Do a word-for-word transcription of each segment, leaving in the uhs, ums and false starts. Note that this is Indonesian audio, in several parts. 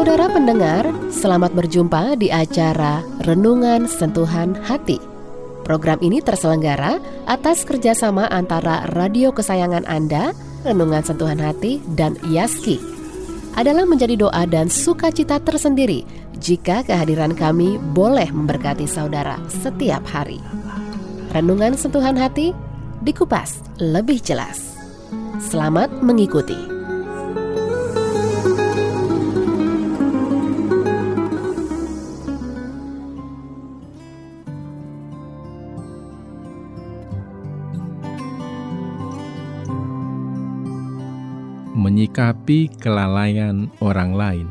Saudara pendengar, selamat berjumpa di acara Renungan Sentuhan Hati. Program ini terselenggara atas kerjasama antara radio kesayangan Anda, Renungan Sentuhan Hati, dan Yaski. Adalah menjadi doa dan sukacita tersendiri jika kehadiran kami boleh memberkati saudara setiap hari. Renungan Sentuhan Hati, dikupas lebih jelas. Selamat mengikuti. Menyikapi kelalaian orang lain.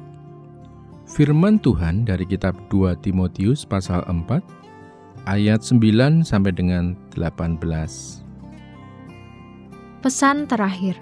Firman Tuhan dari kitab dua Timotius pasal empat ayat sembilan sampai dengan delapan belas. Pesan terakhir.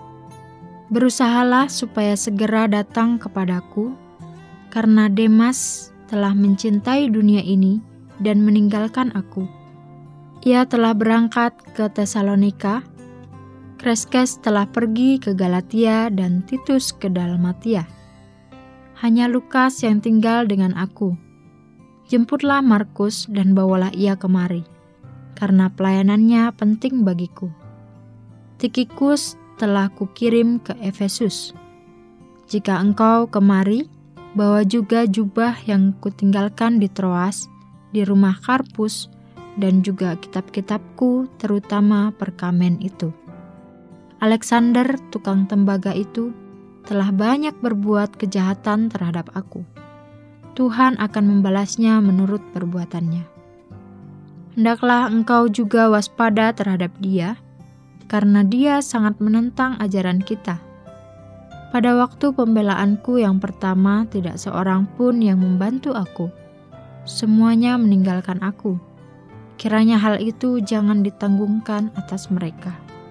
Berusahalah supaya segera datang kepadaku, karena Demas telah mencintai dunia ini dan meninggalkan aku. Ia telah berangkat ke Tesalonika, Kreskes telah pergi ke Galatia, dan Titus ke Dalmatia. Hanya Lukas yang tinggal dengan aku. Jemputlah Markus dan bawalah ia kemari, karena pelayanannya penting bagiku. Tikhikus telah kukirim ke Efesus. Jika engkau kemari, bawa juga jubah yang kutinggalkan di Troas, di rumah Karpus, dan juga kitab-kitabku, terutama perkamen itu. Alexander, tukang tembaga itu, telah banyak berbuat kejahatan terhadap aku. Tuhan akan membalasnya menurut perbuatannya. Hendaklah engkau juga waspada terhadap dia, karena dia sangat menentang ajaran kita. Pada waktu pembelaanku yang pertama, tidak seorang pun yang membantu aku. Semuanya meninggalkan aku. Kiranya hal itu jangan ditanggungkan atas mereka.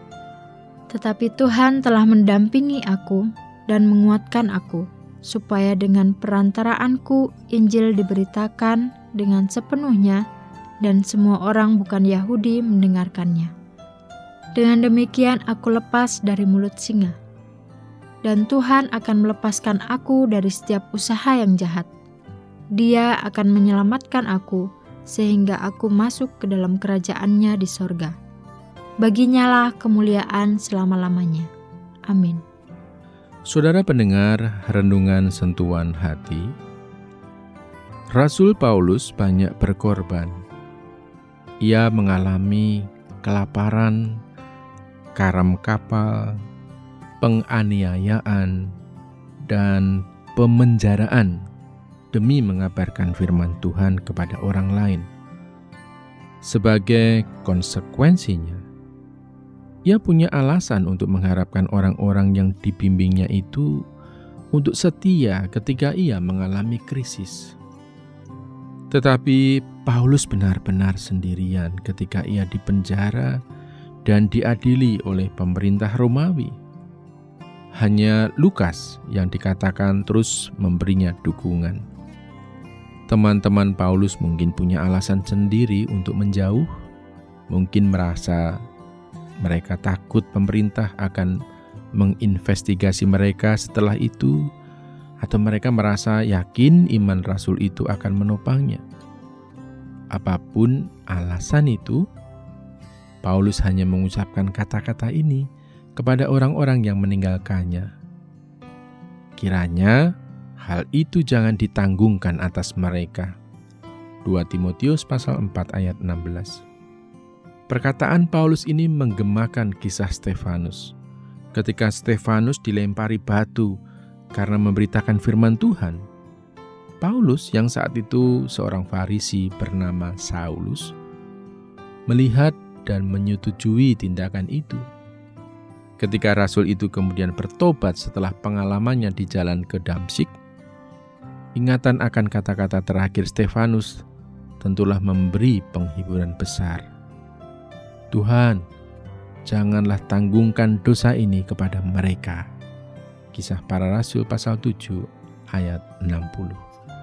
Tetapi Tuhan telah mendampingi aku dan menguatkan aku, supaya dengan perantaraanku Injil diberitakan dengan sepenuhnya dan semua orang bukan Yahudi mendengarkannya. Dengan demikian aku lepas dari mulut singa. Dan Tuhan akan melepaskan aku dari setiap usaha yang jahat. Dia akan menyelamatkan aku sehingga aku masuk ke dalam kerajaan-Nya di sorga. Baginyalah kemuliaan selama-lamanya. Amin. Saudara pendengar Renungan Sentuhan Hati, Rasul Paulus banyak berkorban. Ia mengalami kelaparan, karam kapal, penganiayaan, dan pemenjaraan demi mengabarkan firman Tuhan kepada orang lain. Sebagai konsekuensinya, ia punya alasan untuk mengharapkan orang-orang yang dibimbingnya itu untuk setia ketika ia mengalami krisis. Tetapi Paulus benar-benar sendirian ketika ia dipenjara dan diadili oleh pemerintah Romawi. Hanya Lukas yang dikatakan terus memberinya dukungan. Teman-teman Paulus mungkin punya alasan sendiri untuk menjauh, mungkin merasa mereka takut pemerintah akan menginvestigasi mereka setelah itu, atau mereka merasa yakin iman Rasul itu akan menopangnya. Apapun alasan itu, Paulus hanya mengucapkan kata-kata ini kepada orang-orang yang meninggalkannya. Kiranya hal itu jangan ditanggungkan atas mereka. dua Timotius pasal empat ayat enam belas. Perkataan Paulus ini menggemakan kisah Stefanus. Ketika Stefanus dilempari batu karena memberitakan firman Tuhan, Paulus yang saat itu seorang Farisi bernama Saulus melihat dan menyetujui tindakan itu. Ketika Rasul itu kemudian bertobat setelah pengalamannya di jalan ke Damsyik, ingatan akan kata-kata terakhir Stefanus tentulah memberi penghiburan besar. Tuhan, janganlah tanggungkan dosa ini kepada mereka. Kisah Para Rasul pasal tujuh ayat enam puluh.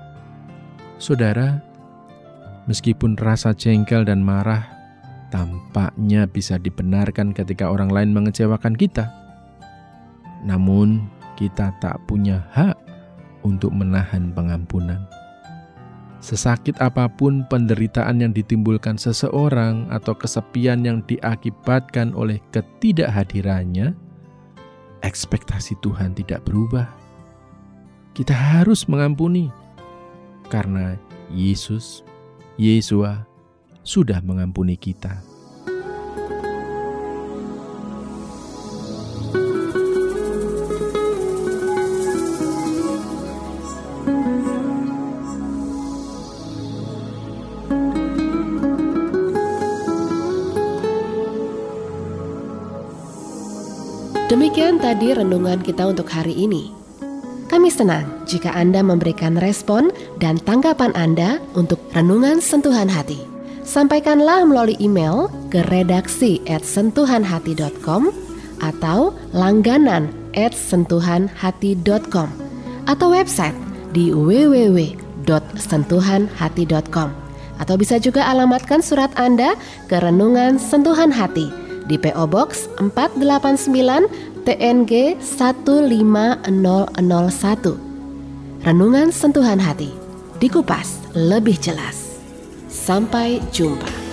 Saudara, meskipun rasa jengkel dan marah tampaknya bisa dibenarkan ketika orang lain mengecewakan kita, namun kita tak punya hak untuk menahan pengampunan. Sesakit apapun penderitaan yang ditimbulkan seseorang atau kesepian yang diakibatkan oleh ketidakhadirannya, ekspektasi Tuhan tidak berubah. Kita harus mengampuni karena Yesus, Yesua, sudah mengampuni kita. Demikian tadi renungan kita untuk hari ini. Kami senang jika Anda memberikan respon dan tanggapan Anda untuk Renungan Sentuhan Hati. Sampaikanlah melalui email ke redaksi at sentuhanhati dot com atau langganan at sentuhanhati dot com atau website di w w w dot sentuhanhati dot com, atau bisa juga alamatkan surat Anda ke Renungan Sentuhan Hati di P O Box empat delapan sembilan T N G satu lima nol nol satu. Renungan Sentuhan Hati, dikupas lebih jelas. Sampai jumpa.